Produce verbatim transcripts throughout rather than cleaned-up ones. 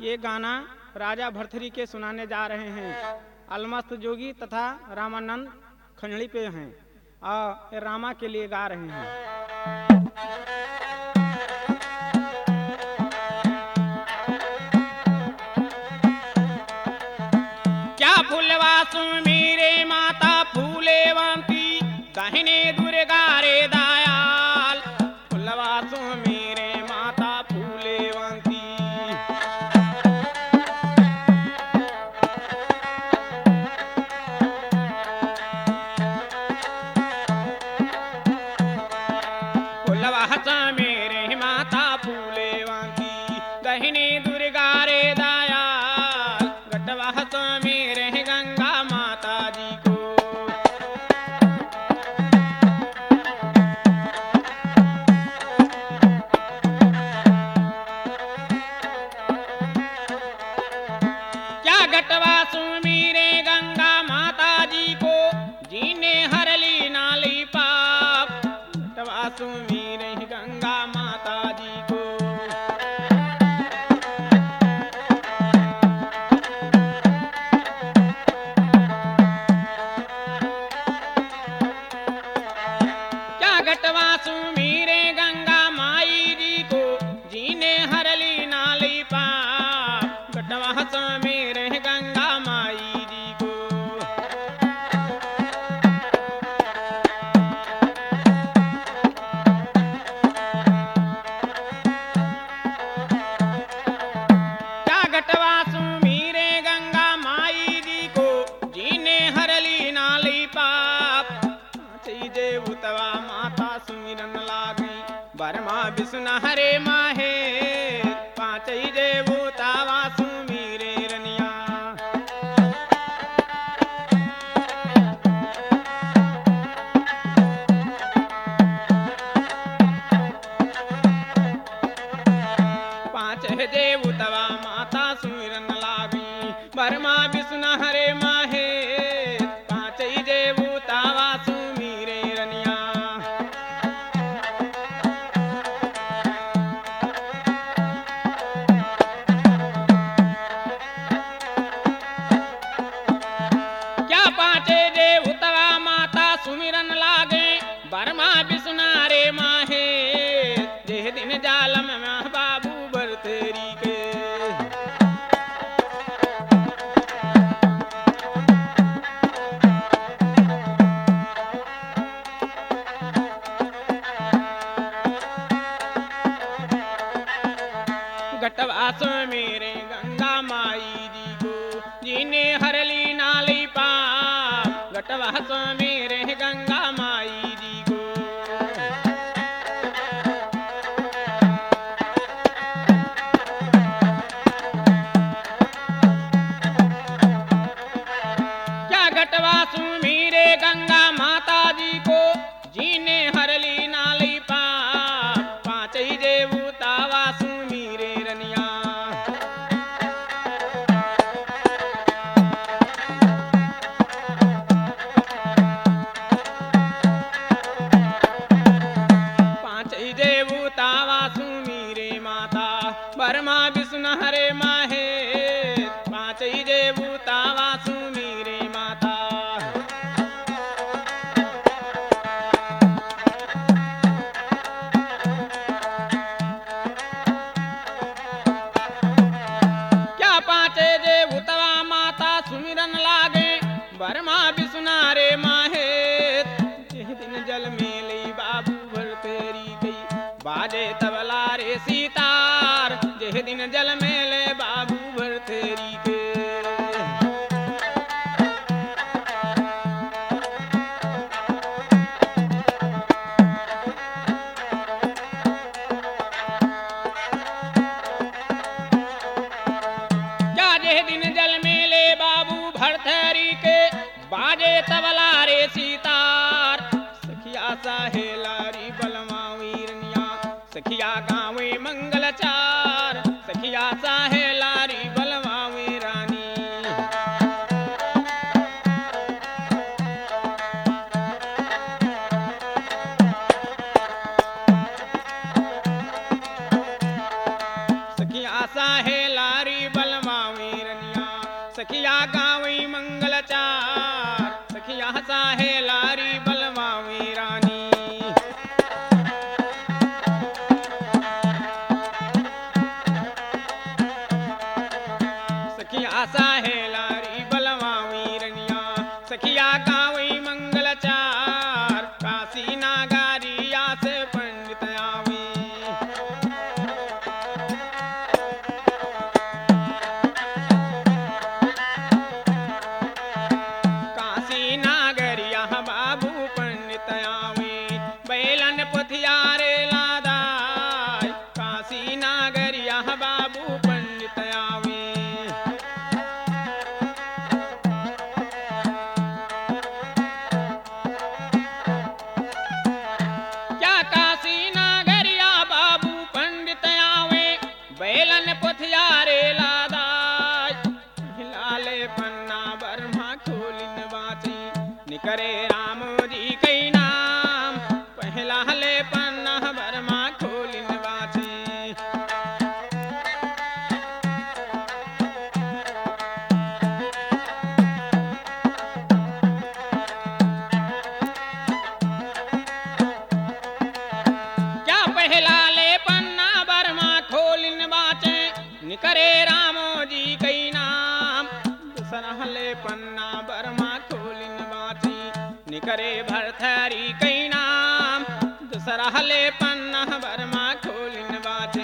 ये गाना राजा भर्तृहरि के सुनाने जा रहे हैं। अलमस्त जोगी तथा रामानंद खंजड़ी पे हैं और ये रामा के लिए गा रहे हैं। क्या फूलवासु मेरे माता फूलेवंती कहने दुर्गा रे दयाल। फूलवासु मेरे माता फूलेवंती फूलवास मेरे माता फूलेवंती कहने दुर्गा रे दयाल। घटवास मेरे गंगा माता जी को क्या घटवासु मेरे गंगा माता जी को जीने हरली नाली पाप। घटवासु मेरे गंगा माता जी को क्या घटवासु मेरे गंगा माई जी को जीने हरली नाली पाप। घटवासु मेरे गंगा माई जी को क्या घटवासु मेरे गंगा माई जी को जीने हरली नाली पाप। पांचई देवतवा माता सुमिरन लागी बरमा विष्णु हरे माहे। पांचई देवतावा सुमिरे रनिया पांच देवतवा माता सुमिरन लागी बरमा विष्णु हरे माहे। पांचई देवतावा सुमिरे रनिया क्या पांचे देवतवा माता सुमिरन लागे बरमा विष्णु रे माहे। जेह दिन जालम में बाबू भर्तृहरि के घटवास मेरे गंगा माई जी को जीने हरली नाली पाप। घटवास मेरे गंगा माई जी को क्या घटवासु मेरे गंगा माता जी को जीने हरली नाली पाप। पांचई देवतावा सुमिरे रनिया पांचई देवतावा सुमिरे माता बरमा विष्णु हरे माहे। पांचई देवतावा सुमिरे माता क्या पांचे देवतवा माता सुमिरन लागे बरमा विष्णु रे माहे। जिस दिन जल में लई बाबू भर्तृहरि गई बाजे तबला रे सीतार। जिस दिन जल में ले बाबू भर्तृहरि के क्या जिस दिन जल में ले बाबू भर्तृहरि के बाजे तबला रे सीतार। सखिया साहेलारी बलमावी रनिया सखिया गावे मंगलचार। सखिया साहेलारी बलमावी रानी सखिया साहेलारी बल सखिया गावई मंगलचार सखिया साहे लारी बलवावी रानी सखिया साहे लारी बलवावी रनिया सखिया गावई मंगलचार काशी नागारिया से पंडित आवी काशी नागरिया बाबू पंडित आवी बैलन पुथियारे लादाय काशी नागरिया बाबू पंडित आवी बैलन पुथियारे लादाय लाले पन्ना बर्मा खोलिन बाची निकरे राम जी कई नाम पहला ले पन्ना बर्मा खोलिन बाची क्या पहला ले पन्ना बर्मा खोलिन बाचे निकरे रामो जी कई नाम दूसरा ले पन्ना बर्मा खोलिन बाची निकरे भरथरी कई नाम दूसरा ले पन्ना बर्मा खोलिन बाची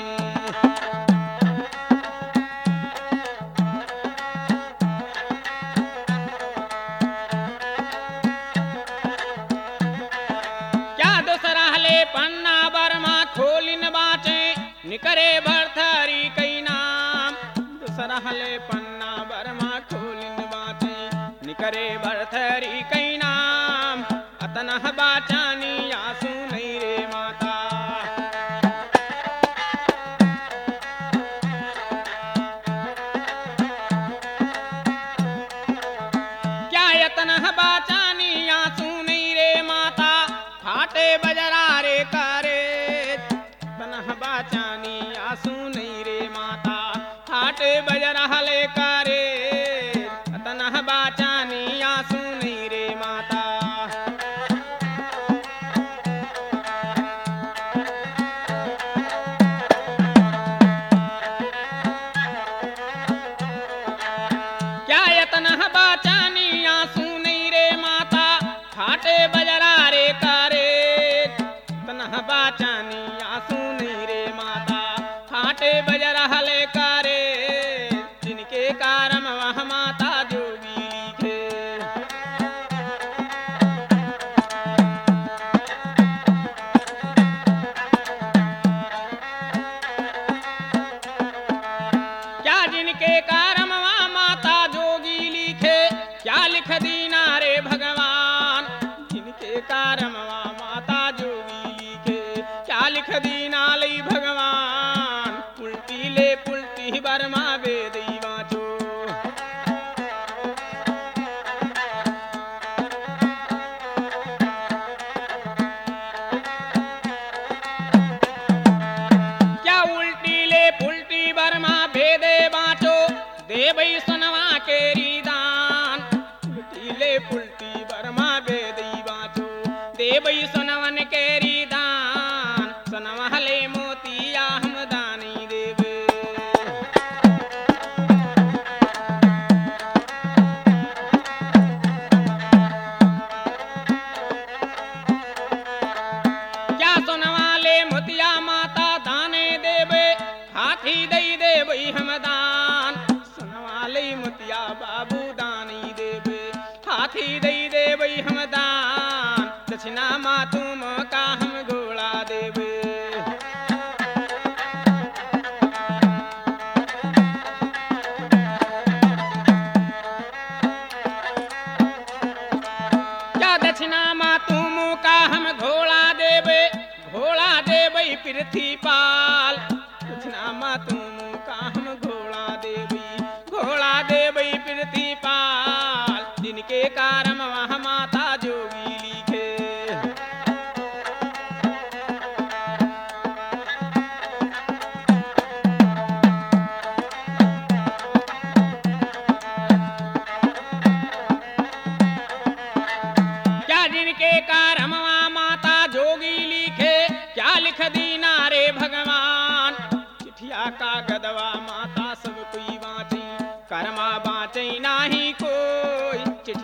क्या दूसरा ले पन्ना बर्मा खोलिन बाचे निकरे भरथरी कई नाम दूसरा ले पन्ना बर्मा खोलिन बाचे निकरे भरथरी कई नाम अतनह बाचानी आसू नहीं रे माता क्या यतनह बाचानी आसू नहीं रे माता फाटे बजरा रे करे तनह बाचानी आसू नहीं रे माता फाटे बजरा ले करे तनह बाचानी आसू नहीं रे माता क्या यतनह बाचानी आसू नहीं रे माता फाटे बजरा रे करे तनह बाचानी आसू नहीं रे माता फाटे बजरा ले करे जिनके कारण वह माता जोगी लिखे क्या जिनके कारण वह माता जोगी लिखे क्या लिख दीना रे भगवान जिनके कारण वह माता जोगी लिखे क्या लिख दीना लई भगवान उल्टी ले पुल्टी बर्मा बेदई वाचो क्या उल्टी ले पुल्टी बर्मा भेदे बाचो देवई सुनवा के रीदान उल्टी ले पुल्टी बर्मा बेदई बाचो देवई सुनवन के रीदान सुनवा ले मोतिया हम दानी देवे क्या सुनवा ले मोतिया माता दाने देवे हाथी दई देवई हम दान सुनवा ले मोतिया बाबू दानी देवे हाथी दई देवई हम दान दक्षिणा मातुम का हम घोड़ा देवे क्या दक्षिणा मातुम का हम घोड़ा देवे घोड़ा देवे पृथ्वी पाल दक्षिणा मातुम का हम घोड़ा देवी घोड़ा देवी पृथ्वी पाल जिनके कारण वह माता जोगी लिखे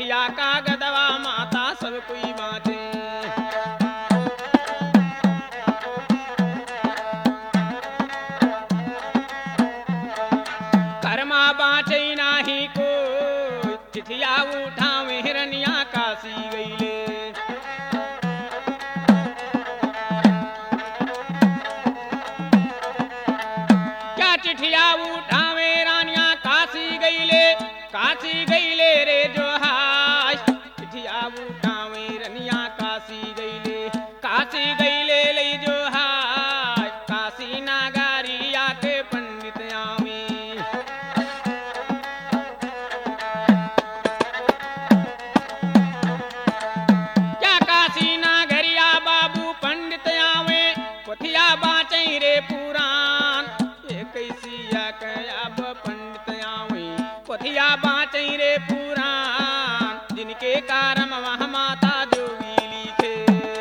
भैया का गदवा माता सब कोई बाँचे। कर्मा बाँचे नाही को चिठिया उठावे हिरनिया काशी गईले। क्या चिठिया उठावे रानिया काशी गईले, काशी गईले रे जोहाय। चिठिया उठावे रनिया काशी गईले, काशी गईले ले जोहाय। काशी नागारिया के पंडित आवे। क्या काशी नागरिया बाबू पंडित आवे, पोथिया बाँचे रे पुराण। कैसिया कयाब पंडित आवे, पोथिया बाँचे रे पुराण। जिनके कारण वह माता जोगी लिखे।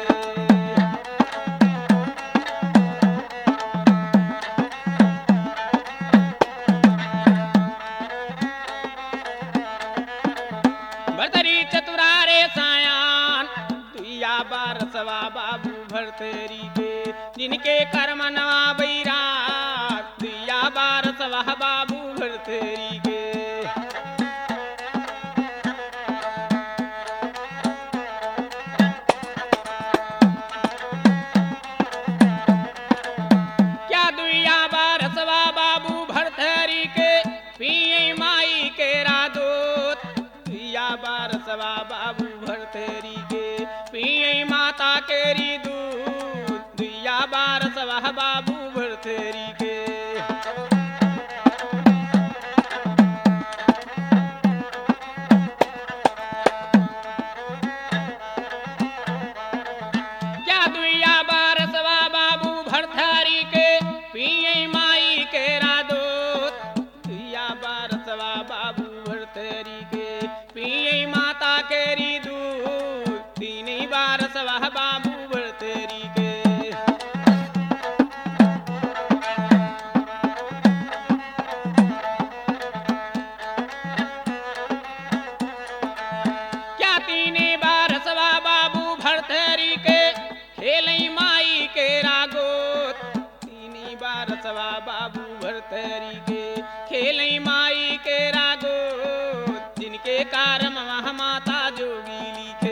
भरतरी चतुरारे सायान, दुइया बार सवा बाबू भरतरी के। जिनके कर्म नवा बैराग, दुइया बार सवा बाबू भरतरी के। क्या दुइया बार सवा बाबू भरतरी के, पिए माई के रादोत। दुइया बार सवा बाबू भरतरी के, पिए माता केरी दूध। दुइया बार सवा बाबू भरतरी के। क्या दुइया बार सवा बाबू भरतरी के, पिए माई के रादोत। दुइया बार सवा बाबू भरतरी के, पिए माता केरी दूध। तीन बार सवा बाबू भरतरी के। क्या तीने बार सवा बाबू भरतरी के, खेलई माई के रागोत। तीनी बार सवा बाबू भरतरी के, खेलई माई के रागोत। जिनके कारण वह माता जोगी लिखे।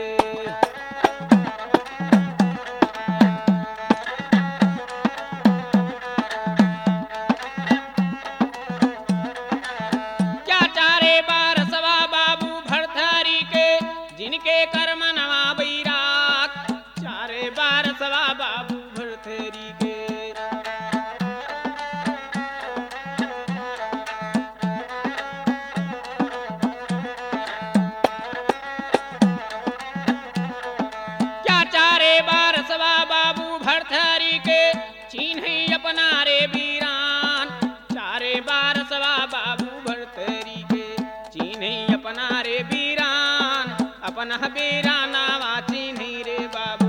क्या चारे बार सवा बाबू भरतरी के, जिनके कर्म नवा बैराग। चारे बार सवा बाबू भरतरी के। क्या चारे बार सवा बाबू भरतरी के, चिन्ह अपना रे वीरान। चारे बार सवा बाबू भरतरी के, चिन्ह अपना रे वीरान। अपना वीराना वा चिन्ह रे बाबू।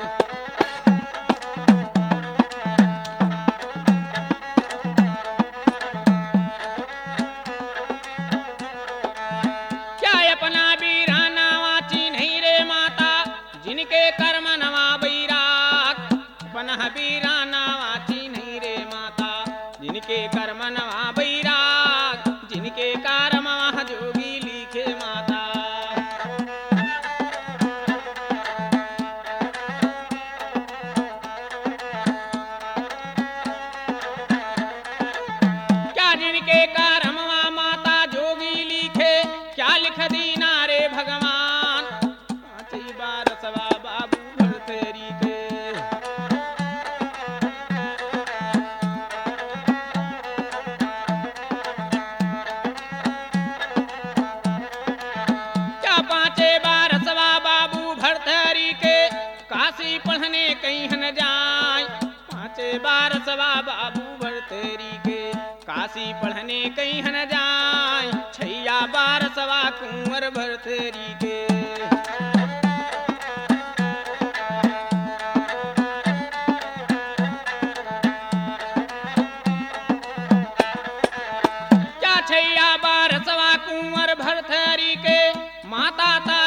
क्या अपना वीराना वा चिन्ह रे माता। जिनके कर्म नवा बैराग। अपना वीराना वा चिन्ह रे माता। जिनके कर्म नवा बैराग। जिनके कर्म वह जोगी लिखे माता। क्या जिनके कर्म वह माता जोगी लिखे, क्या लिख दीना रे भगवान। पाँच बार सवा बाबू भरतरी के। क्या पाँचे बार सवा बाबू भरतरी के, काशी पढ़ने कहीं न जाए। पाँचे बार सवा बाबू भरतरी के, काशी पढ़ने कहीं न जाए। छैया बार सवा कुंवर भरतरी के। क्या छैया बार सवा कुंवर भरतरी के, माता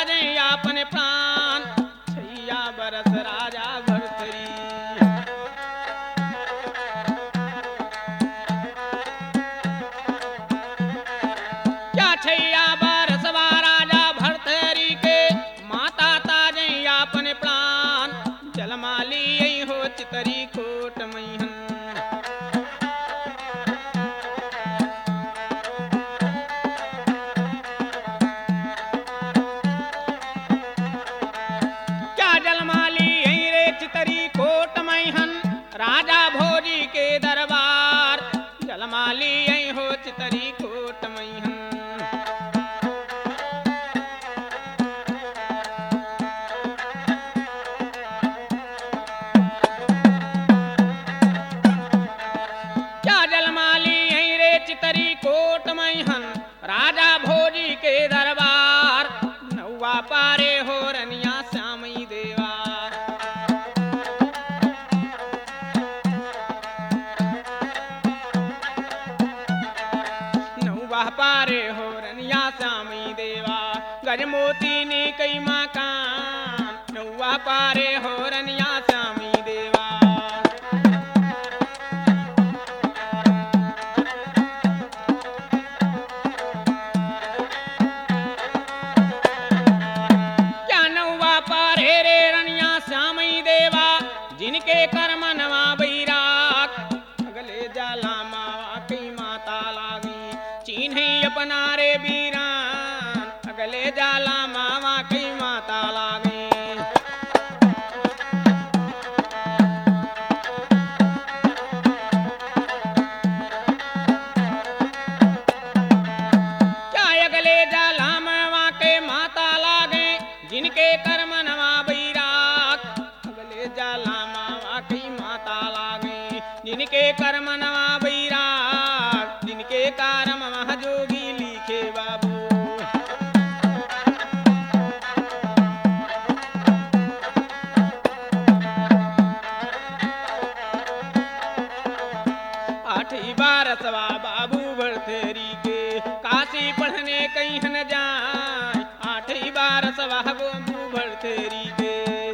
गजमोती ने कई मकान नौवा पारे हो रनिया श्यामी देवा। क्या नौवा पारे रे रनिया श्यामी देवा जिनके कर्म नवा बैराग अगले जाला मावा कई माता लागी चिन्ह अपना रे बीरान अगले जाला मावा कई माता लागी। क्या अगले जाला मावा के माता लागे जिनके कर्म नवा बैराग अगले जाला मावा कई माता लागे जिनके कर्म नवा बैराग जिनके कर्म महाजोगी लिखे बाबू। आठी बारसवा बाबू भरथेरी के काशी पढ़ने कहीं न जाए आठी बारसवा बाबू भरथेरी के।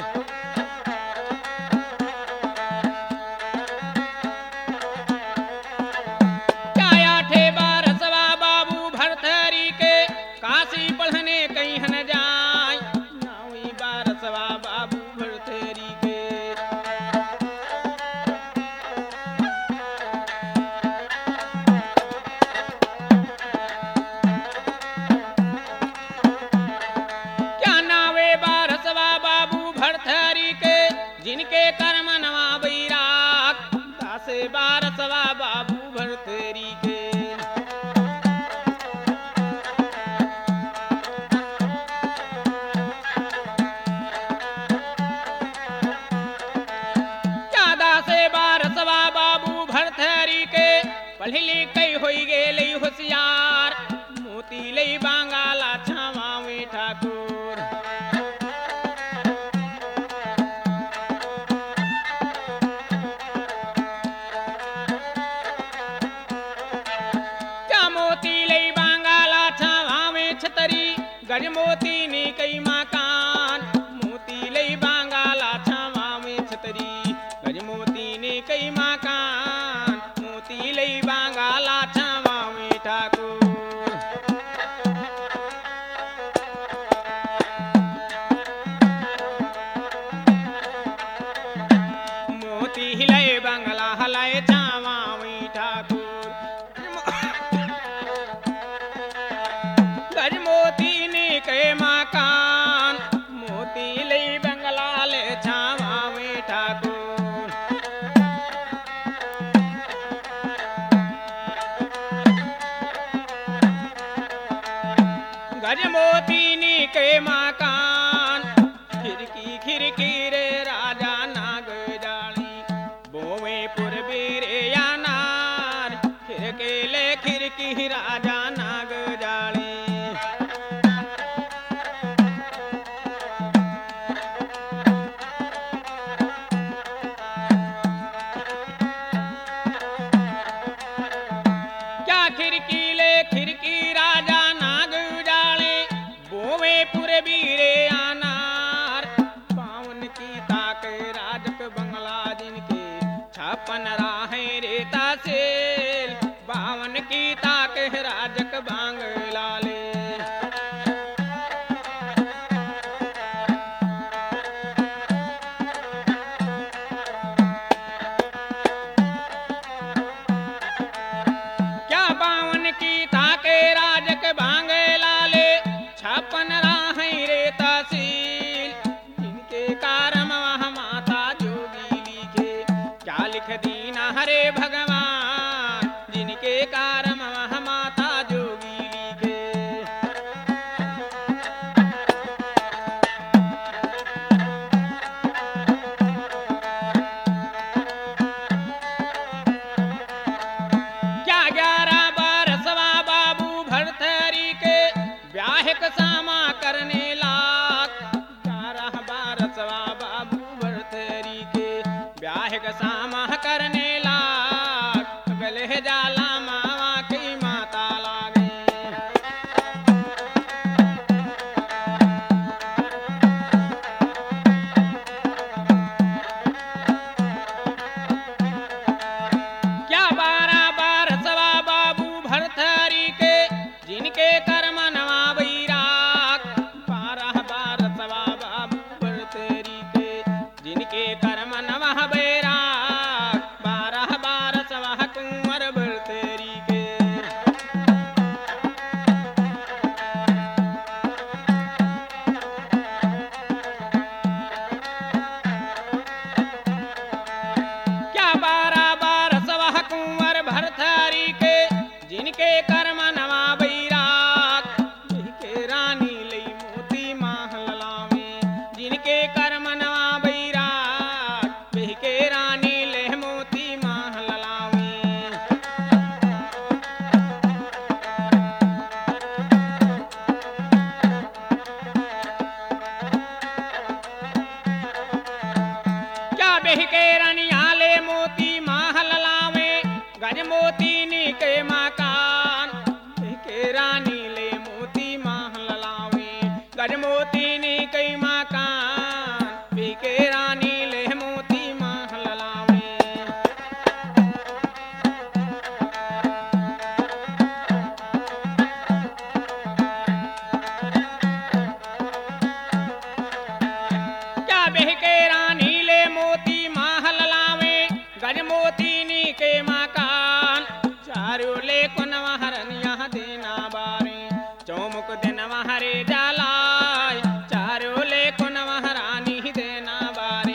क्या आठे बारसवा बाबू भरथेरी के काशी पढ़ने कहीं न जाए नौवीं बारसवा बाबू भरथेरी के। जिनके कर्म नवा बैराग दासे बारसवा बाबू भरथेरी के। क्या दासे बारसवा बाबू भरथेरी के पढ़ी लिखई होई गेलई होशियार मोती लई बांगाला छावावे ठाकुर। गजमोती ने कई मकान मोती लई बांगाला छावा में छतरी गजमोती ने कई मकान मोती लई बांगाला छावा में ठाकुर। मोती हिलाए बांगला हलाए छावा में ठाकुर। गजमोती के मकान मोती लई बंगला ले छावा में ठाकुर। गजमोती ने के मकान खिड़की खिड़की रे राजा नाग जाली बोवे पूर्वी रे यानार खिड़की ले खिड़की राजा नाग जाली। खिड़की ले खिड़की राजा नाग उजाले बोवे पूरे बीरे अनार पावन की ताक राजक बंगला जिनके छप्पन राहें रेता सेल बावन की ताक राजक बांगला ले। छप्पन राहें रे तहसील जिनके कारम वह माता जोगी लिखे क्या लिख दीना हरे भगवान जिनके कारम वह माता जोगी लिखे। क्या ग्यारह बारसवा बाबू भरथेरी के ब्याह सामा करने लाग ग्यारह बारसवा बाबू भरथेरी के ब्याह सामा करने लाग गले जाला मावा की माता लागे। गजमोती नी कई मकान बीके रानी ले मोती महल लावे क्या बेके रानी ले मोती महल लावे गजमोती नी के मकान चारों ले कुन महरनिया देना बारे चौमुख दिन महरे जालाय चारों ले कुन महरानी देना बारे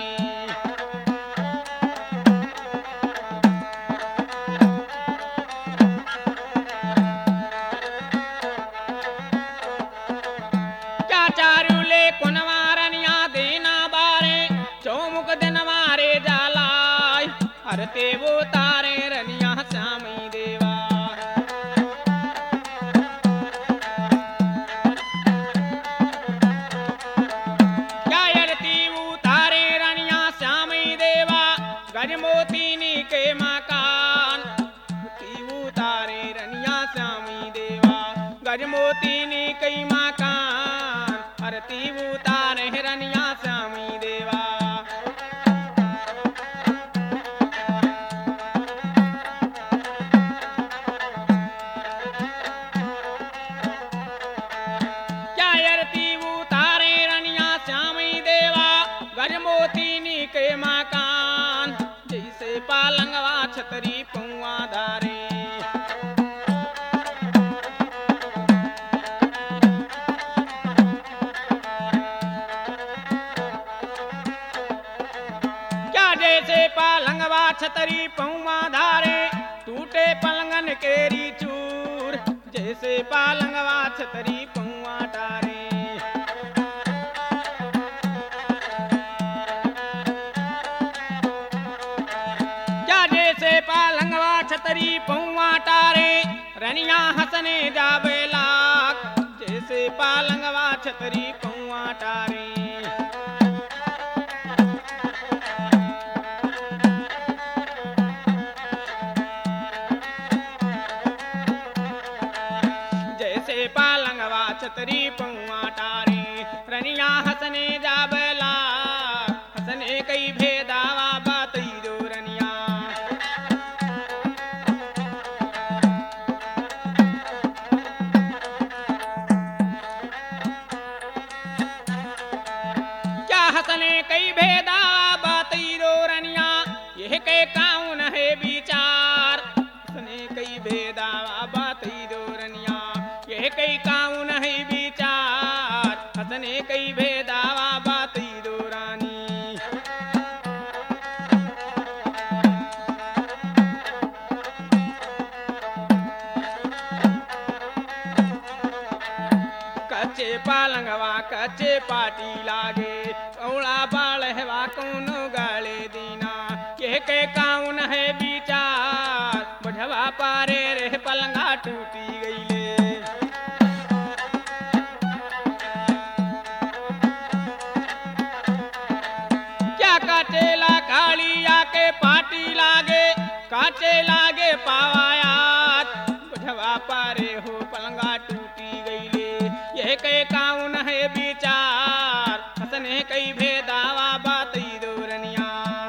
क्या चारों ले कुन महरनिया देना बारे चौमुख दिन मारे जालाय हरते वो तारे रनिया श्यामी देवा गजमोती नी के मकान तीवू तारे रनिया श्यामी देवा गजमोती नी कई मकान हर तीवू तारे रनिया श्यामी देवा क्या यार तीवू तारे रनिया श्यामी देवा गजमोती नी के मकान जैसे पालंगवा छतरी पौआ धारे क्या जैसे पालंगवा छतरी पौआ धारे टूटे पलंगन केरी चूर जैसे पालंगवा छतरी पौआ धारे पालंगवा छतरी पौआ टारे रनिया हसने जाबे लाख जैसे पालंगवा छतरी पौआ टारे जैसे पालंगवा छतरी पौआ टारे रनिया हसने जाबे लाख हसने कई भेदावा बातई दो रनिया हसने कई भेदा बातई रो रनिया यह के काउन है विचार हसने कई भेदा बातई रो रनिया यह कई काउन है विचार हसने कई भेदा बातई रो रानी कच्चे पालंगवा कच्चे पाटी लागे कौड़ा बालहवा कौनो गाले दीना के के काउन है विचार बढ़वा पारे रे पलंगा टूटी गईले क्या काटेला कालिया के पाटी लागे काटे लागे पावायात बढ़वा पारे हो पलंगा टूटी गईले यह के काउन है विचार हसने कई भेदावा बातई दो रनिया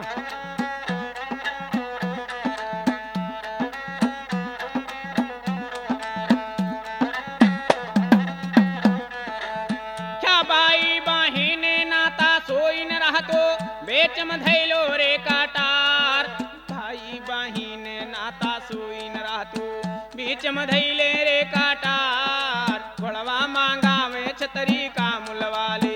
क्या बाई बाहिने नाता सोइन रहतो बेच मधैलो रे काटार भाई बाहिने नाता सोइन रहतो बीच मधैले रे काटार घोड़वा मांगा में छतरी का मुलवाले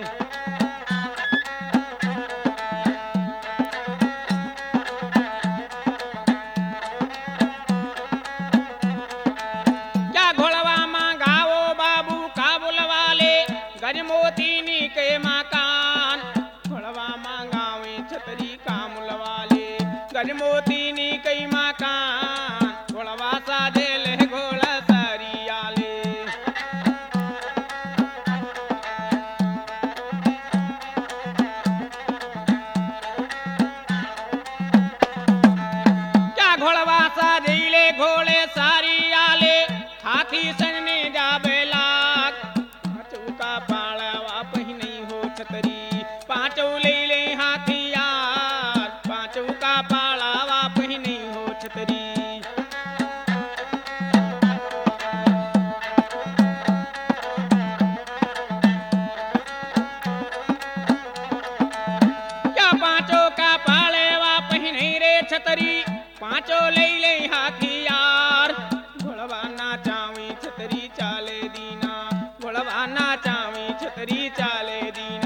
क्या घोड़वा मांगाओ बाबू का बुलवाले गजमोती नी के मकान घोड़वा मांगावे छतरी का मुलवाले गजमोती नी कई मकान घोड़वा साजे ले घोड़ा सारी आले हाथी संगने जाबे लाग चौका पाला छतरी पांचों ले ले हाथियार पांचों का पालावा पहिने हो छतरी क्या पांचों का पालेवा पहिने रे छतरी पांचों ले ले हाथियार घोड़वा नाचावी छतरी चाले दीना घोड़वा नाचावी छतरी चाले दीना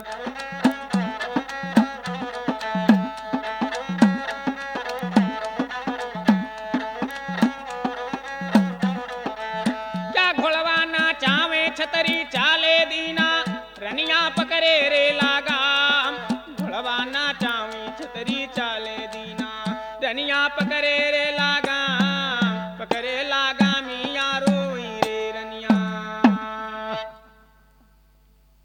क्या घोड़वा नाचावे छतरी चाले दीना रनिया पकड़े रे लागा घोड़वा नाचावी छतरी चाले दीना रनिया पकड़े रे